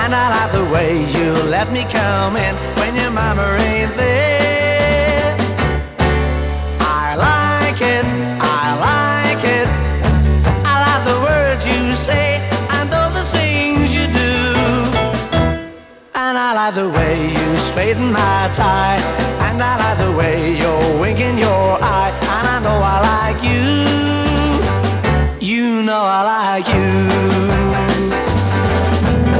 And I like the way you let me come in when your mama ain't there. I like it, I like it. I like the words you say and all the things you do. And I like the way you straighten my tie. And I like the way you're winking your eye. And I know I like you. You know I like you.